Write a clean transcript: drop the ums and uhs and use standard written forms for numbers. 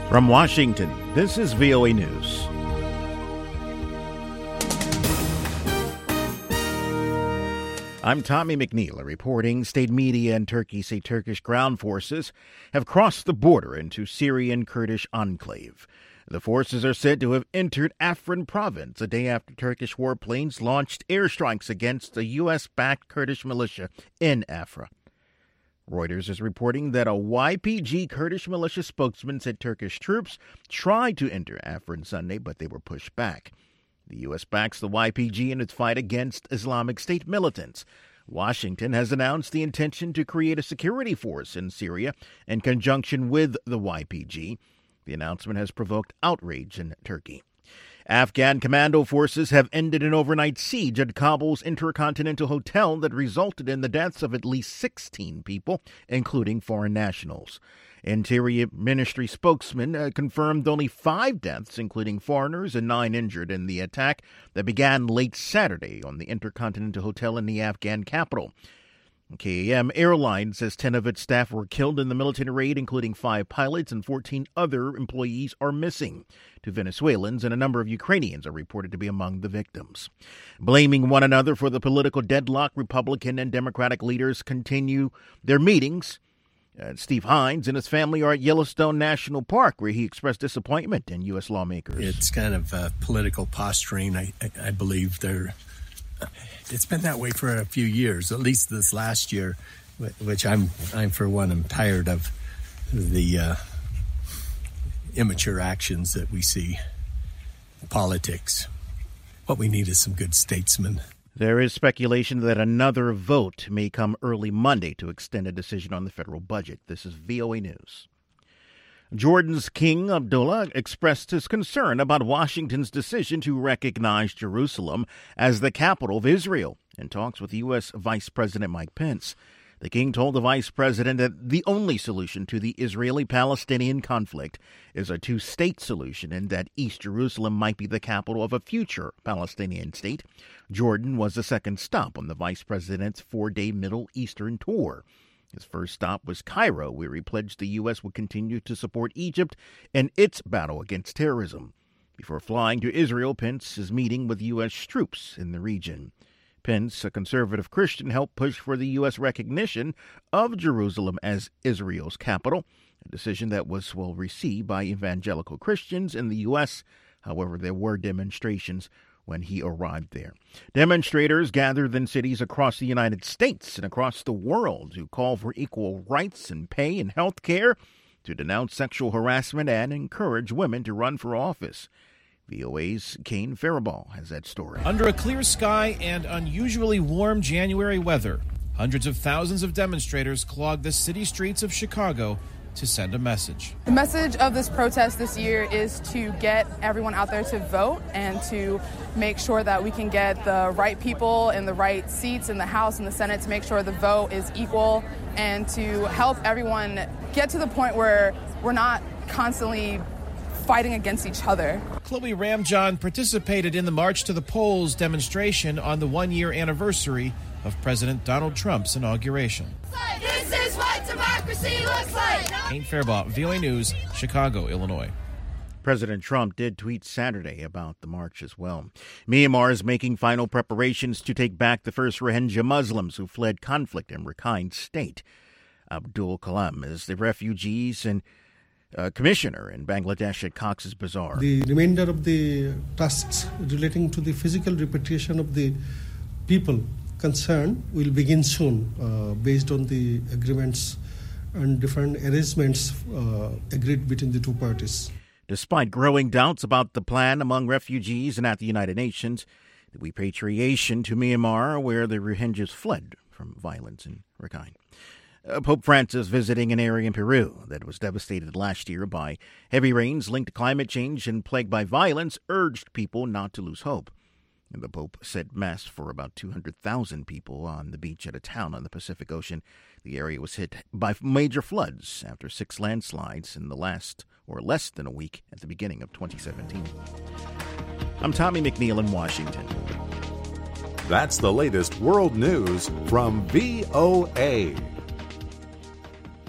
From Washington, this is VOA News. I'm Tommy McNeil reporting. State media in Turkey say Turkish ground forces have crossed the border into Syrian Kurdish enclave. The forces are said to have entered Afrin province a day after Turkish warplanes launched airstrikes against a U.S.-backed Kurdish militia in Afrin. Reuters is reporting that a YPG Kurdish militia spokesman said Turkish troops tried to enter Afrin Sunday, but they were pushed back. The U.S. backs the YPG in its fight against Islamic State militants. Washington has announced the intention to create a security force in Syria in conjunction with the YPG. The announcement has provoked outrage in Turkey. Afghan commando forces have ended an overnight siege at Kabul's Intercontinental Hotel that resulted in the deaths of at least 16 people, including foreign nationals. Interior Ministry spokesman confirmed only 5 deaths, including foreigners, and 9 injured in the attack that began late Saturday on the Intercontinental Hotel in the Afghan capital. KAM Airlines says 10 of its staff were killed in the military raid, including 5 pilots, and 14 other employees are missing. 2 Venezuelans and a number of Ukrainians are reported to be among the victims. Blaming one another for the political deadlock, Republican and Democratic leaders continue their meetings. Steve Hines and his family are at Yellowstone National Park, where he expressed disappointment in U.S. lawmakers. It's kind of political posturing. I believe it's been that way for a few years, at least this last year, which I'm for one, I'm tired of the immature actions that we see in politics. What we need is some good statesmen. There is speculation that another vote may come early Monday to extend a decision on the federal budget. This is VOA News. Jordan's King Abdullah expressed his concern about Washington's decision to recognize Jerusalem as the capital of Israel in talks with U.S. Vice President Mike Pence. The king told the vice president that the only solution to the Israeli-Palestinian conflict is a 2-state solution and that East Jerusalem might be the capital of a future Palestinian state. Jordan was the second stop on the vice president's 4-day Middle Eastern tour. His first stop was Cairo, where he pledged the U.S. would continue to support Egypt in its battle against terrorism. Before flying to Israel, Pence is meeting with U.S. troops in the region. Pence, a conservative Christian, helped push for the U.S. recognition of Jerusalem as Israel's capital, a decision that was well received by evangelical Christians in the U.S. However, there were demonstrations when he arrived there. Demonstrators gathered in cities across the United States and across the world to call for equal rights and pay in health care, to denounce sexual harassment, and encourage women to run for office. VOA's Kane Faribault has that story. Under a clear sky and unusually warm January weather, hundreds of thousands of demonstrators clogged the city streets of Chicago to send a message. The message of this protest this year is to get everyone out there to vote and to make sure that we can get the right people in the right seats in the House and the Senate, to make sure the vote is equal and to help everyone get to the point where we're not constantly fighting against each other. Chloe Ramjohn participated in the March to the Polls demonstration on the 1-year anniversary of President Donald Trump's inauguration. This is what democracy looks like. Kane Faribault, VOA News, Chicago, Illinois. President Trump did tweet Saturday about the march as well. Myanmar is making final preparations to take back the first Rohingya Muslims who fled conflict in Rakhine State. Abdul Kalam is the refugees and commissioner in Bangladesh at Cox's Bazar. The remainder of the tasks relating to the physical repatriation of the people concerned will begin soon based on the agreements and different arrangements agreed between the two parties. Despite growing doubts about the plan among refugees and at the United Nations, the repatriation to Myanmar, where the Rohingyas fled from violence in Rakhine. Pope Francis visiting an area in Peru that was devastated last year by heavy rains linked to climate change and plagued by violence, urged people not to lose hope. And the Pope said Mass for about 200,000 people on the beach at a town on the Pacific Ocean. The area was hit by major floods after 6 landslides in the less than a week at the beginning of 2017. I'm Tommy McNeil in Washington. That's the latest world news from VOA.